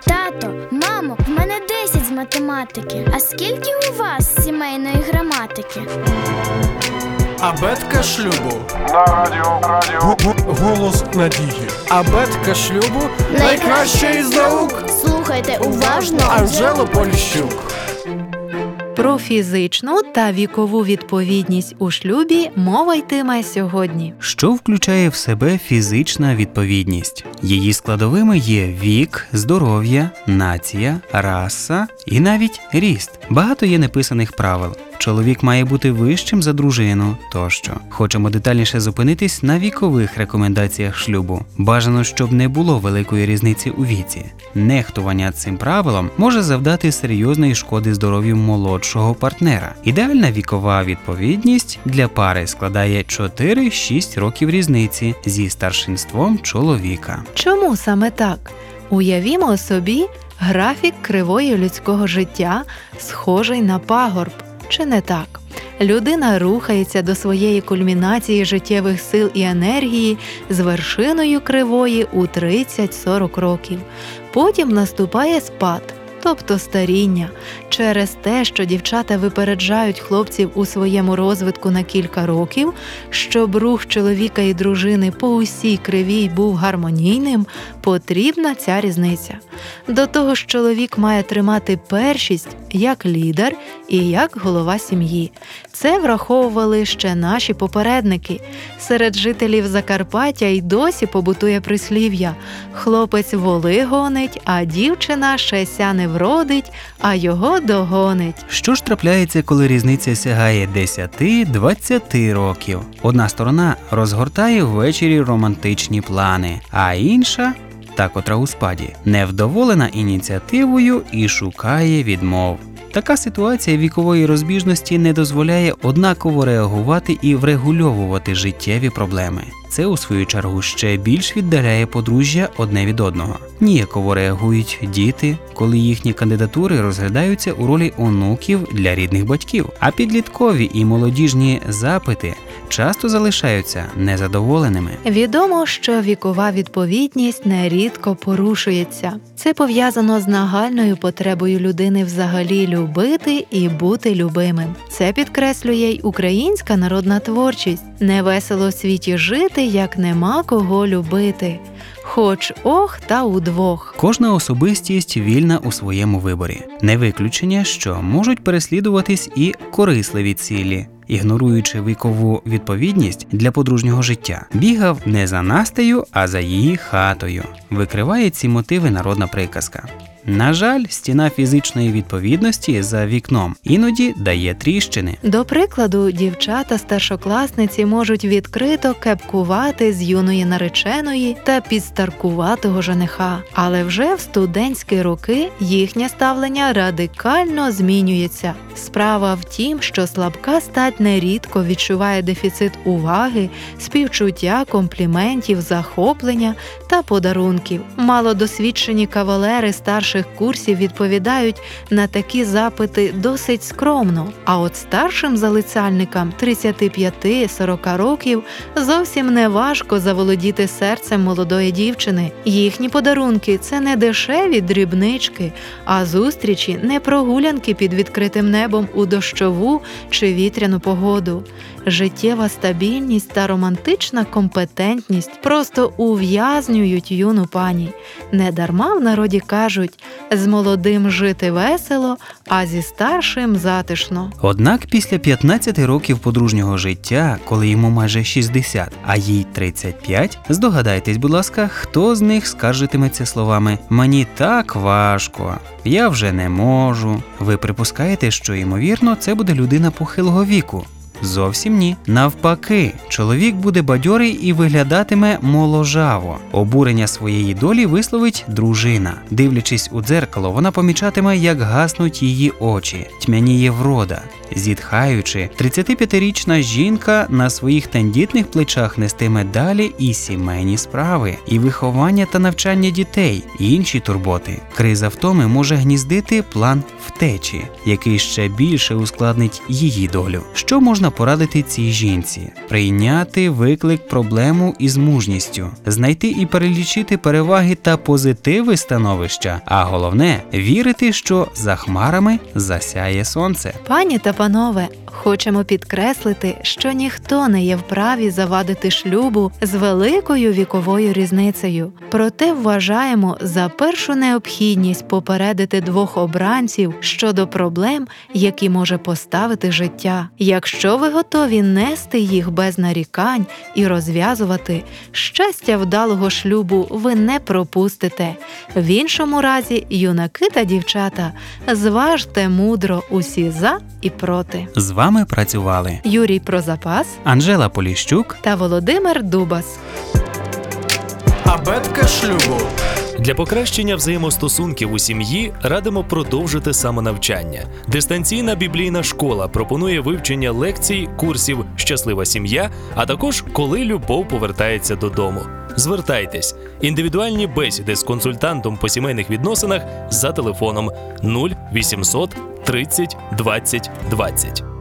Тато, мамо, в мене 10 з математики. А скільки у вас сімейної граматики? Абетка шлюбу. На радіо. Голос надії. Абетка шлюбу найкраща із наук. Слухайте уважно Анжелу Поліщук. Про фізичну та вікову відповідність у шлюбі мова йтиме сьогодні. Що включає в себе фізична відповідність? Її складовими є вік, здоров'я, нація, раса і навіть ріст. Багато є неписаних правил. Чоловік має бути вищим за дружину тощо. Хочемо детальніше зупинитись на вікових рекомендаціях шлюбу. Бажано, щоб не було великої різниці у віці. Нехтування цим правилом може завдати серйозної шкоди здоров'ю молодшого партнера. Ідеальна вікова відповідність для пари складає 4-6 років різниці зі старшинством чоловіка. Чому саме так? Уявімо собі графік кривої людського життя, схожий на пагорб. Чи не так? Людина рухається до своєї кульмінації життєвих сил і енергії з вершиною кривої у 30-40 років. Потім наступає спад, тобто старіння, через те, що дівчата випереджають хлопців у своєму розвитку на кілька років, щоб рух чоловіка і дружини по усій кривій був гармонійним, потрібна ця різниця. До того ж, чоловік має тримати першість як лідер і як голова сім'ї. Це враховували ще наші попередники. Серед жителів Закарпаття й досі побутує прислів'я: «Хлопець воли гонить, а дівчина ще ся не вродить, а його догонить». Що ж трапляється, коли різниця сягає 10-20 років? Одна сторона розгортає ввечері романтичні плани, а інша, та котра у спаді, невдоволена ініціативою і шукає відмов. Така ситуація вікової розбіжності не дозволяє однаково реагувати і врегульовувати життєві проблеми. Це, у свою чергу, ще більш віддаляє подружжя одне від одного. Ніяково реагують діти, коли їхні кандидатури розглядаються у ролі онуків для рідних батьків, а підліткові і молодіжні запити часто залишаються незадоволеними. Відомо, що вікова відповідність нерідко порушується. Це пов'язано з нагальною потребою людини взагалі любити і бути любимим. Це підкреслює й українська народна творчість. Невесело в світі жити, як нема кого любити. Хоч ох та удвох. Кожна особистість вільна у своєму виборі. Не виключення, що можуть переслідуватись і корисливі цілі, ігноруючи вікову відповідність для подружнього життя. Бігав не за Настею, а за її хатою. Викриває ці мотиви народна приказка. На жаль, стіна фізичної відповідності за вікном іноді дає тріщини. До прикладу, дівчата-старшокласниці можуть відкрито кепкувати з юної нареченої та підстаркуватого жениха. Але вже в студентські роки їхнє ставлення радикально змінюється. Справа в тім, що слабка стать нерідко відчуває дефіцит уваги, співчуття, компліментів, захоплення та подарунків. Малодосвідчені кавалери старших курсів відповідають на такі запити досить скромно, а от старшим залицяльникам 35-40 років зовсім не важко заволодіти серцем молодої дівчини. Їхні подарунки – це не дешеві дрібнички, а зустрічі, не прогулянки під відкритим небом у дощову чи вітряну погоду. Життєва стабільність та романтична компетентність просто ув'язнюють юну пані. Недарма в народі кажуть: «З молодим жити весело, а зі старшим затишно». Однак після 15 років подружнього життя, коли йому майже 60, а їй 35, здогадайтесь, будь ласка, хто з них скаржитиметься словами «мені так важко», «я вже не можу». Ви припускаєте, що, ймовірно, це буде людина похилого віку. Зовсім ні. Навпаки, чоловік буде бадьорий і виглядатиме моложаво. Обурення своєї долі висловить дружина. Дивлячись у дзеркало, вона помічатиме, як гаснуть її очі, тьмяніє врода. Зітхаючи, 35-річна жінка на своїх тендітних плечах нестиме далі і сімейні справи, і виховання та навчання дітей, і інші турботи. Криза втоми може гніздити план втечі, який ще більше ускладнить її долю. Що можна порадити цій жінці? Прийняти виклик, проблему із мужністю, знайти і перелічити переваги та позитиви становища, а головне – вірити, що за хмарами засяє сонце. Пані та панове, хочемо підкреслити, що ніхто не є вправі завадити шлюбу з великою віковою різницею. Проте вважаємо за першу необхідність попередити двох обранців щодо проблем, які може поставити життя. Якщо ви готові нести їх без нарікань і розв'язувати, щастя вдалого шлюбу ви не пропустите. В іншому разі, юнаки та дівчата, зважте мудро усі за і проти. З вами працювали Юрій Прозапас Анжела Поліщук та Володимир Дубас. Абетка шлюбу. Для покращення взаємостосунків у сім'ї радимо продовжити самонавчання. Дистанційна біблійна школа пропонує вивчення лекцій, курсів «Щаслива сім'я», а також «Коли любов повертається додому». Звертайтесь. Індивідуальні бесіди з консультантом по сімейних відносинах за телефоном 0800 30 20 20.